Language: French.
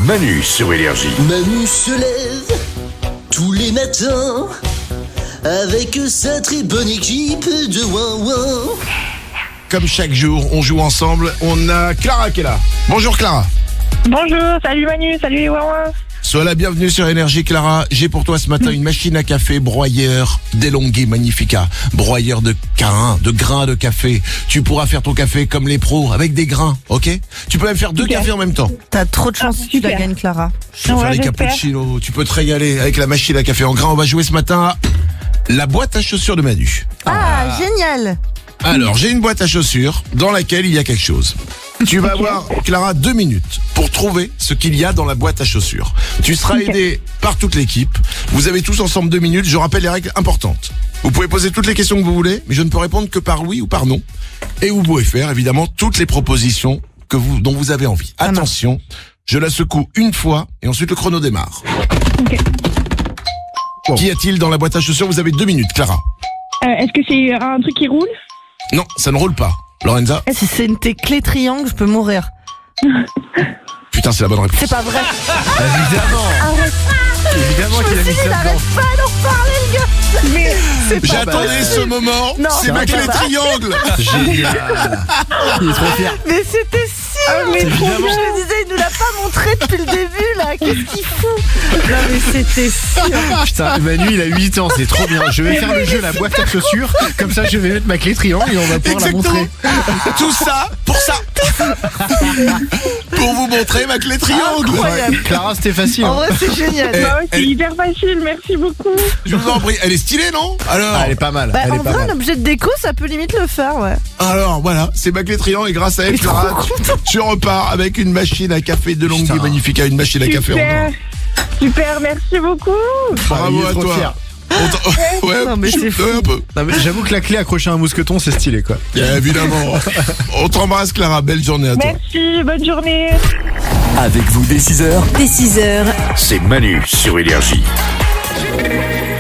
Manu sur Énergie. Manu se lève tous les matins avec sa très bonne équipe de Ouin-Ouin. Comme chaque jour, on joue ensemble. On a Clara qui est là. Bonjour Clara. Bonjour, salut Manu, salut les Ouin-Ouin. Sois la bienvenue sur Énergie Clara. J'ai pour toi ce matin une machine à café broyeur DeLonghi Magnifica. Broyeur de grains de café. Tu pourras faire ton café comme les pros, avec des grains, ok? Tu peux même faire deux cafés en même temps. T'as trop de chance si tu la super. gagnes, Clara. Tu peux faire des j'espère. cappuccinos, tu peux te régaler avec la machine à café en grains. On va jouer ce matin à la boîte à chaussures de Manu. Ah, génial. Alors, j'ai une boîte à chaussures dans laquelle il y a quelque chose. Tu vas avoir, Clara, 2 minutes pour trouver ce qu'il y a dans la boîte à chaussures. Tu seras aidé par toute l'équipe. Vous avez tous ensemble 2 minutes. Je rappelle les règles importantes. Vous pouvez poser toutes les questions que vous voulez, mais je ne peux répondre que par oui ou par non. Et vous pouvez faire, évidemment, toutes les propositions dont vous avez envie. Attention, je la secoue une fois et ensuite le chrono démarre. Ok. Qu'y a-t-il dans la boîte à chaussures? Vous avez 2 minutes, Clara. Est-ce que c'est un truc qui roule? Non, ça ne roule pas. Lorenza? Si c'est une tes clés triangles, je peux mourir. Putain, c'est la bonne réponse. C'est pas vrai. Évidemment qu'il a mis ça dedans. N'arrête pas d'en parler, le gars. Mais J'attendais ce moment. Non, c'est c'est ma pas clé ça. triangle. Génial. Il est trop fier. Mais c'était sûr. mais trop Je bien. me disais, il nous l'a pas montré depuis le début, là. Qu'est-ce qu'il fout? Non, mais c'était sûr. Putain, Manu, il a 8 ans, c'est trop bien. Je vais faire le jeu la boîte à chaussures. Comme ça, je vais mettre ma clé triangle et on va pouvoir la montrer. Tout ça pour ça. Pour vous montrer ma clé triangle. Incroyable. Clara, c'était facile. En vrai, c'est génial. Eh, bah ouais, c'est elle- hyper facile, merci beaucoup. Je vous en prie. Elle est stylée, non? Alors, Ah, elle est pas mal. Bah, elle en est pas vrai, un mal. objet de déco, ça peut limite le faire, ouais. alors voilà, c'est ma clé triangle et grâce à elle, Il est trop Clara, content. tu repars avec une machine à café DeLonghi Putain. Magnifica, une machine à café en Super, or. super, merci beaucoup. Bravo il est à trop toi. fier. Ouais, Non, mais c'est fou. un peu. Non, mais j'avoue que la clé accrochée à un mousqueton, c'est stylé, quoi. Évidemment. On t'embrasse, Clara. Belle journée à toi. Merci, bonne journée. Avec vous dès 6h, Dès 6h, c'est Manu sur Énergie.